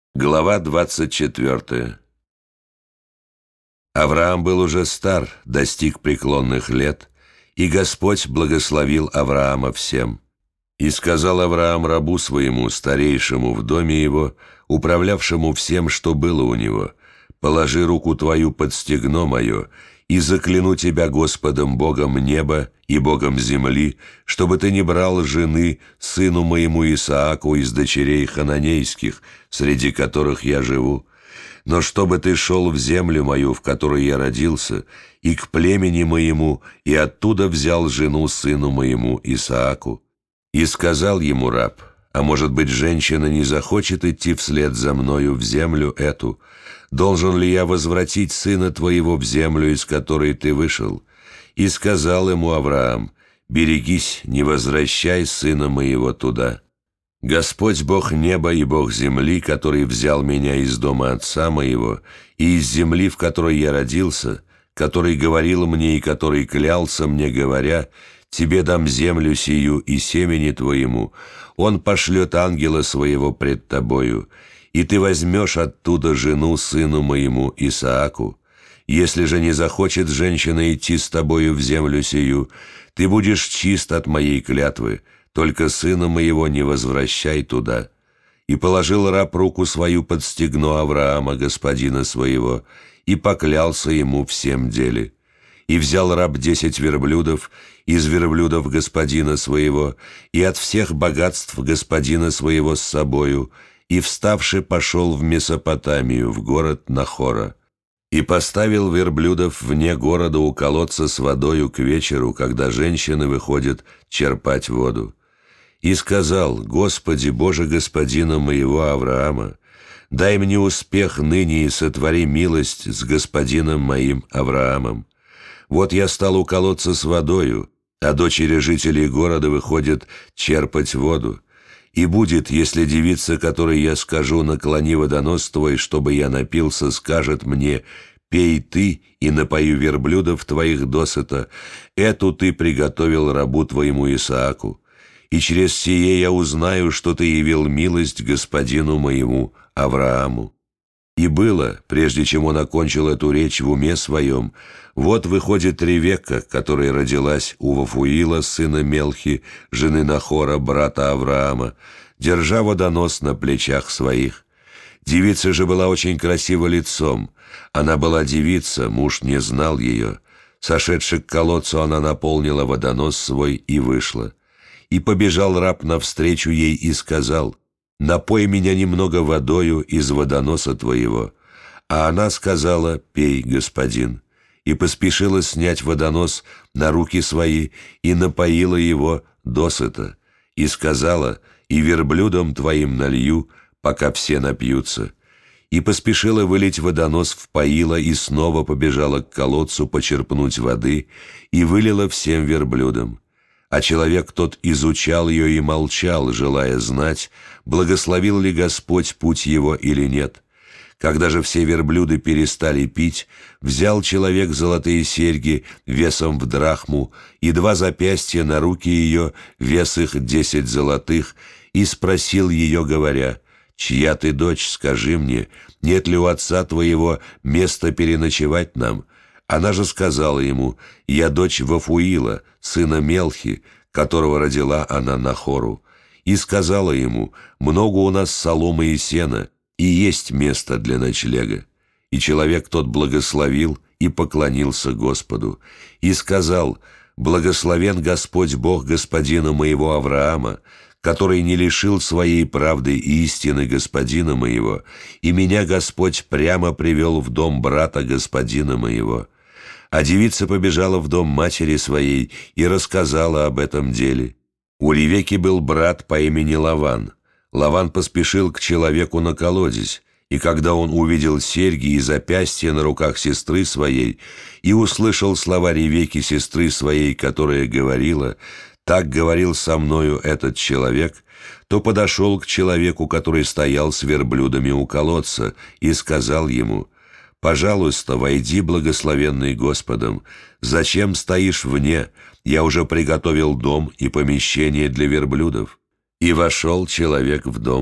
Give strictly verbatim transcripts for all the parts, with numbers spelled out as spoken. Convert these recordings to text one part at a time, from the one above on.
Глава двадцать четвертая. Авраам был уже стар, достиг преклонных лет, и Господь благословил Авраама всем. И сказал Авраам рабу своему, старейшему в доме его, управлявшему всем, что было у него: «Положи руку твою под стегно мое, и закляну тебя Господом Богом неба и Богом земли, чтобы ты не брал жены сыну моему Исааку из дочерей хананейских, среди которых я живу, но чтобы ты шел в землю мою, в которой я родился, и к племени моему, и оттуда взял жену сыну моему Исааку». И сказал ему раб: «А может быть, женщина не захочет идти вслед за мною в землю эту? Должен ли я возвратить сына твоего в землю, из которой ты вышел?» И сказал ему Авраам: «Берегись, не возвращай сына моего туда. Господь Бог неба и Бог земли, который взял меня из дома отца моего и из земли, в которой я родился, который говорил мне и который клялся мне, говоря: тебе дам землю сию и семени твоему, он пошлет ангела своего пред тобою, и ты возьмешь оттуда жену сыну моему Исааку. Если же не захочет женщина идти с тобою в землю сию, ты будешь чист от моей клятвы, только сына моего не возвращай туда». И положил раб руку свою под стегно Авраама, господина своего, и поклялся ему всем деле. И взял раб десять верблюдов из верблюдов господина своего и от всех богатств господина своего с собою, и, вставши, пошел в Месопотамию, в город Нахора. И поставил верблюдов вне города у колодца с водою к вечеру, когда женщины выходят черпать воду. И сказал: «Господи, Боже господина моего Авраама, дай мне успех ныне и сотвори милость с господином моим Авраамом. Вот я стал у колодца с водою, а дочери жителей города выходят черпать воду. И будет, если девица, которой я скажу: наклони водонос твой, чтобы я напился, скажет мне: пей ты, и напою верблюдов твоих досыта, эту ты приготовил рабу твоему Исааку. И через сие я узнаю, что ты явил милость господину моему Аврааму». И было, прежде чем он окончил эту речь в уме своем, вот выходит Ревекка, которая родилась у Вафуила, сына Мелхи, жены Нахора, брата Авраама, держа водонос на плечах своих. Девица же была очень красива лицом. Она была девица, муж не знал ее. Сошедши к колодцу, она наполнила водонос свой и вышла. И побежал раб навстречу ей и сказал: «Напой меня немного водою из водоноса твоего». А она сказала: «Пей, господин». И поспешила снять водонос на руки свои и напоила его досыта. И сказала: «И верблюдам твоим налью, пока все напьются». И поспешила вылить водонос в поило и снова побежала к колодцу почерпнуть воды и вылила всем верблюдам. А человек тот изучал ее и молчал, желая знать, благословил ли Господь путь его или нет. Когда же все верблюды перестали пить, взял человек золотые серьги весом в драхму и два запястья на руки ее, вес их десять золотых, и спросил ее, говоря: «Чья ты дочь, скажи мне, нет ли у отца твоего места переночевать нам?» Она же сказала ему: «Я дочь Вафуила, сына Мелхи, которого родила она Нахору». И сказала ему: «Много у нас соломы и сена, и есть место для ночлега». И человек тот благословил и поклонился Господу. И сказал: «Благословен Господь Бог господина моего Авраама, который не лишил своей правды и истины господина моего, и меня Господь прямо привел в дом брата господина моего». А девица побежала в дом матери своей и рассказала об этом деле. У Ревекки был брат по имени Лаван. Лаван поспешил к человеку на колодезь, и когда он увидел серьги и запястья на руках сестры своей и услышал слова Ревекки, сестры своей, которая говорила: «Так говорил со мною этот человек», то подошел к человеку, который стоял с верблюдами у колодца, и сказал ему: «Пожалуйста, войди, благословенный Господом. Зачем стоишь вне? Я уже приготовил дом и помещение для верблюдов». И вошел человек в дом.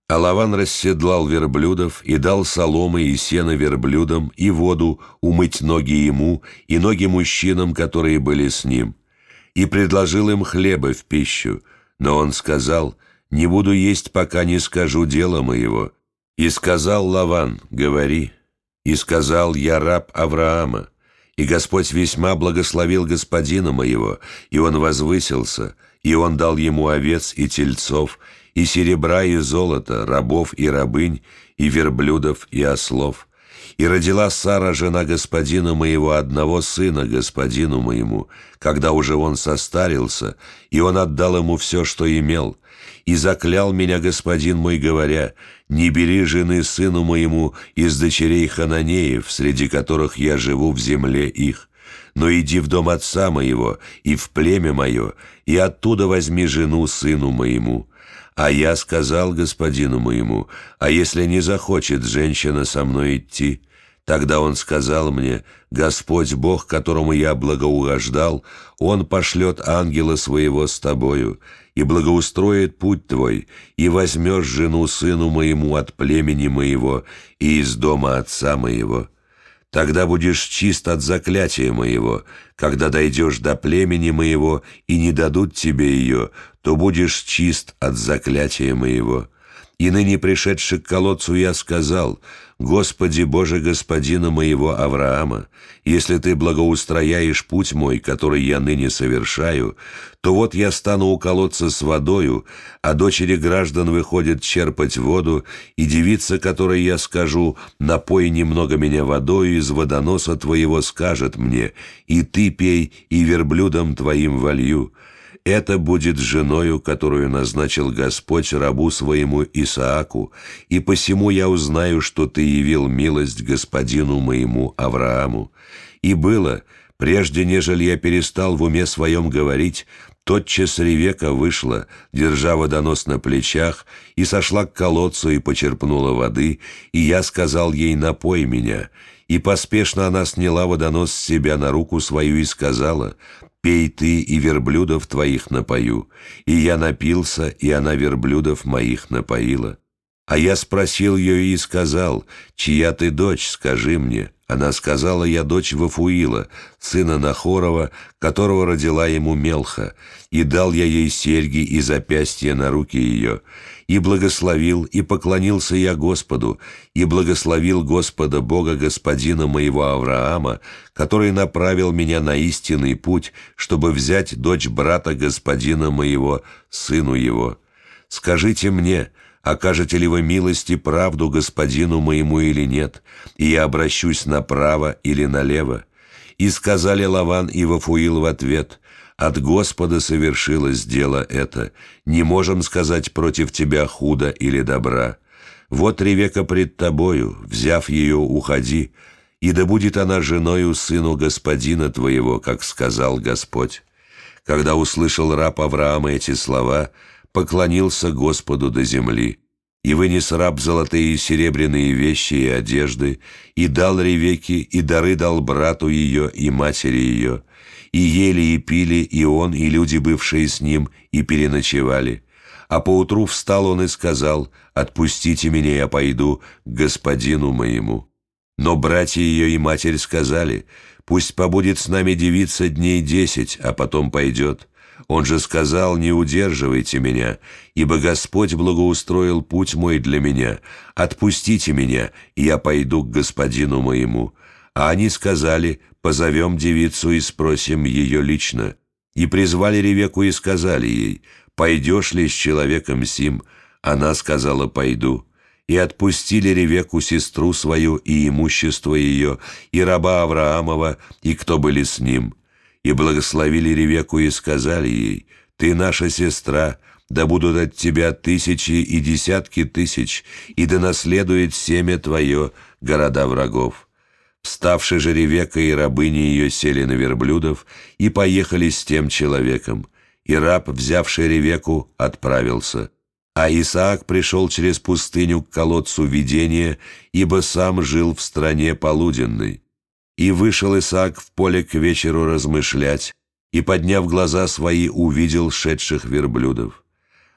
А Лаван расседлал верблюдов и дал соломы и сено верблюдам и воду умыть ноги ему и ноги мужчинам, которые были с ним, и предложил им хлеба в пищу, но он сказал: «Не буду есть, пока не скажу дела моего». И сказал Лаван: «Говори». И сказал: «Я раб Авраама, и Господь весьма благословил господина моего, и он возвысился, и он дал ему овец и тельцов, и серебра и золота, рабов и рабынь, и верблюдов и ослов. И родила Сара, жена господина моего, одного сына господину моему, когда уже он состарился, и он отдал ему все, что имел. И заклял меня господин мой, говоря: не бери жены сыну моему из дочерей Хананеев, среди которых я живу в земле их, но иди в дом отца моего и в племя мое, и оттуда возьми жену сыну моему». А я сказал господину моему: «А если не захочет женщина со мной идти?» Тогда он сказал мне: «Господь Бог, которому я благоугождал, Он пошлет ангела своего с тобою, и благоустроит путь твой, и возьмешь жену сыну моему от племени моего и из дома отца моего. Тогда будешь чист от заклятия моего. Когда дойдешь до племени моего, и не дадут тебе ее, то будешь чист от заклятия моего». И ныне пришедши к колодцу я сказал: «Господи Боже господина моего Авраама, если Ты благоустрояешь путь мой, который я ныне совершаю, то вот я стану у колодца с водою, а дочери граждан выходят черпать воду, и девица, которой я скажу: напой немного меня водою из водоноса Твоего, скажет мне: и Ты пей, и верблюдам Твоим волью. Это будет женою, которую назначил Господь рабу своему Исааку, и посему я узнаю, что ты явил милость господину моему Аврааму». И было, прежде нежели я перестал в уме своем говорить, тотчас Ревека вышла, держа водонос на плечах, и сошла к колодцу и почерпнула воды, и я сказал ей: «Напой меня». И поспешно она сняла водонос с себя на руку свою и сказала: «Пей ты, и верблюдов твоих напою». И я напился, и она верблюдов моих напоила. А я спросил ее и сказал: «Чья ты дочь, скажи мне». Она сказала: «Я дочь Вафуила, сына Нахорова, которого родила ему Мелха, и дал я ей серьги и запястья на руки ее. И благословил, и поклонился я Господу, и благословил Господа Бога господина моего Авраама, который направил меня на истинный путь, чтобы взять дочь брата господина моего, сыну его. Скажите мне, окажете ли вы милость и правду господину моему или нет, и я обращусь направо или налево?» И сказали Лаван и Вафуил в ответ: «От Господа совершилось дело это, не можем сказать против тебя худо или добра. Вот Ревека пред тобою, взяв ее, уходи, и да будет она женою сыну господина твоего, как сказал Господь». Когда услышал раб Авраама эти слова, поклонился Господу до земли, и вынес раб золотые и серебряные вещи и одежды, и дал Ревеке, и дары дал брату ее и матери ее. И ели и пили и он, и люди, бывшие с ним, и переночевали. А поутру встал он и сказал: «Отпустите меня, я пойду к господину моему». Но братья ее и матерь сказали: «Пусть побудет с нами девица дней десять, а потом пойдет». Он же сказал: «Не удерживайте меня, ибо Господь благоустроил путь мой для меня. Отпустите меня, и я пойду к господину моему». А они сказали: «Позовем девицу и спросим ее лично». И призвали Ревеку и сказали ей: «Пойдешь ли с человеком сим?» Она сказала: «Пойду». И отпустили Ревеку, сестру свою, и имущество ее, и раба Авраамова, и кто были с ним. И благословили Ревеку и сказали ей: «Ты наша сестра, да будут от тебя тысячи и десятки тысяч, и да наследует семя твое города врагов». Вставши же Ревека и рабыни ее сели на верблюдов и поехали с тем человеком, и раб, взявший Ревеку, отправился. А Исаак пришел через пустыню к колодцу видения, ибо сам жил в стране полуденной. И вышел Исаак в поле к вечеру размышлять, и, подняв глаза свои, увидел шедших верблюдов.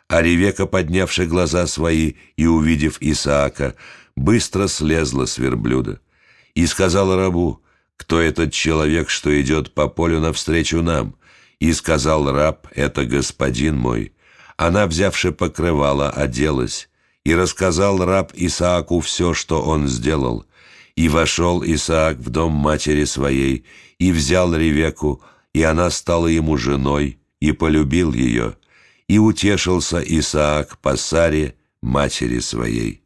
А Ревека, поднявши глаза свои и увидев Исаака, быстро слезла с верблюда и сказала рабу: «Кто этот человек, что идет по полю навстречу нам?» И сказал раб: «Это господин мой». Она, взявши покрывало, оделась, и рассказал раб Исааку все, что он сделал. И вошел Исаак в дом матери своей, и взял Ревеку, и она стала ему женой, и полюбил ее. И утешился Исаак по Саре, матери своей.